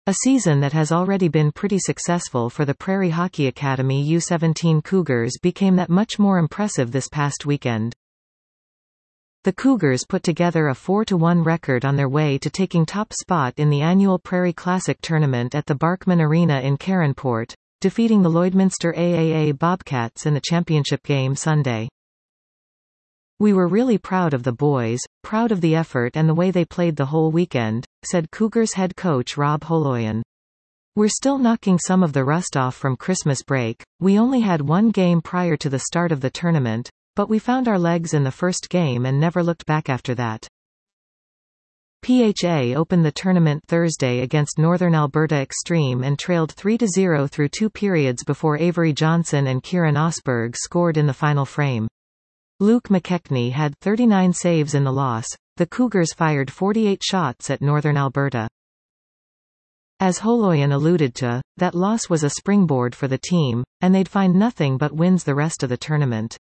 A season that has already been pretty successful for the Prairie Hockey Academy U17 Cougars became that much more impressive this past weekend. The Cougars put together a 4-1 record on their way to taking top spot in the annual Prairie Classic tournament at the Barkman Arena in Caronport, defeating the Lloydminster AAA Bobcats in the championship game Sunday. "We were really proud of the boys, proud of the effort and the way they played the whole weekend," said Cougars head coach Rob Holoyan. "We're still knocking some of the rust off from Christmas break. We only had one game prior to the start of the tournament, but we found our legs in the first game and never looked back after that." PHA opened the tournament Thursday against Northern Alberta Extreme and trailed 3-0 through 2 periods before Avery Johnson and Kieran Osberg scored in the final frame. Luke McKechnie had 39 saves in the loss. The Cougars fired 48 shots at Northern Alberta. As Holoyan alluded to, that loss was a springboard for the team, and they'd find nothing but wins the rest of the tournament.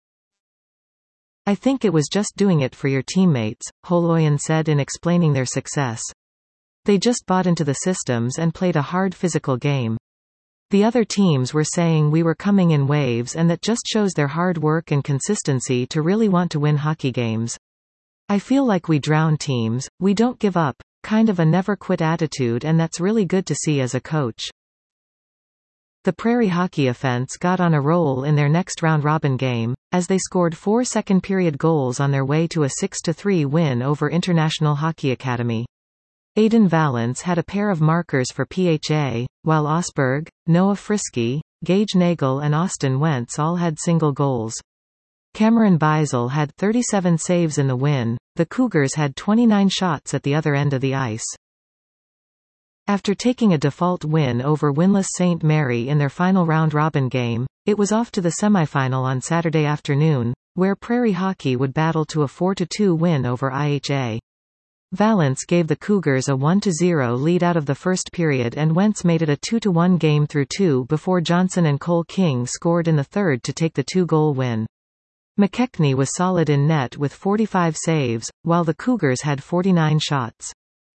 "I think it was just doing it for your teammates," Holoyan said in explaining their success. "They just bought into the systems and played a hard physical game. The other teams were saying we were coming in waves and that just shows their hard work and consistency to really want to win hockey games. I feel like we drown teams, we don't give up, kind of a never-quit attitude, and that's really good to see as a coach." The Prairie Hockey offense got on a roll in their next round-robin game, as they scored 4 second-period goals on their way to a 6-3 win over International Hockey Academy. Aidan Valance had a pair of markers for PHA, while Osberg, Noah Frisky, Gage Nagel and Austin Wentz all had single goals. Cameron Beisel had 37 saves in the win. The Cougars had 29 shots at the other end of the ice. After taking a default win over winless St. Mary in their final round-robin game, it was off to the semifinal on Saturday afternoon, where Prairie Hockey would battle to a 4-2 win over IHA. Valance gave the Cougars a 1-0 lead out of the first period, and Wentz made it a 2-1 game through 2 before Johnson and Cole King scored in the third to take the 2-goal win. McKechnie was solid in net with 45 saves, while the Cougars had 49 shots.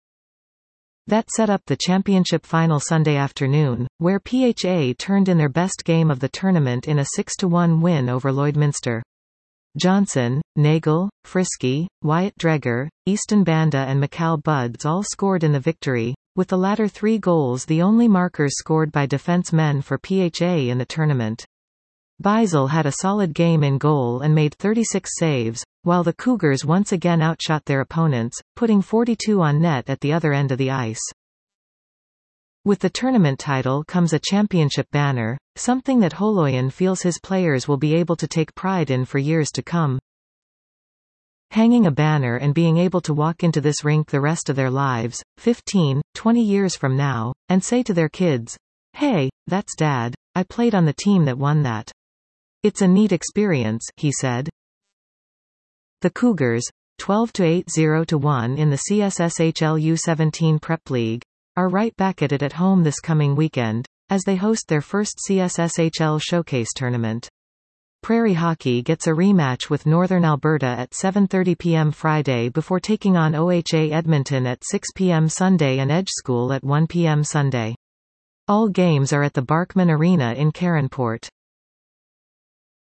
That set up the championship final Sunday afternoon, where PHA turned in their best game of the tournament in a 6-1 win over Lloydminster. Johnson, Nagel, Frisky, Wyatt Dreger, Easton Banda and Mikal Buds all scored in the victory, with the latter 3 goals the only markers scored by defensemen for PHA in the tournament. Beisel had a solid game in goal and made 36 saves, while the Cougars once again outshot their opponents, putting 42 on net at the other end of the ice. With the tournament title comes a championship banner, something that Holoyan feels his players will be able to take pride in for years to come. Hanging a banner and being able to walk into this rink the rest of their lives, 15, 20 years from now, and say to their kids, "Hey, that's Dad, I played on the team that won that. It's a neat experience," he said. The Cougars, 12-8-0-1 in the CSSHL U17 Prep League, are right back at it at home this coming weekend, as they host their first CSSHL Showcase tournament. Prairie Hockey gets a rematch with Northern Alberta at 7:30 p.m. Friday before taking on OHA Edmonton at 6 p.m. Sunday and Edge School at 1 p.m. Sunday. All games are at the Barkman Arena in Caronport.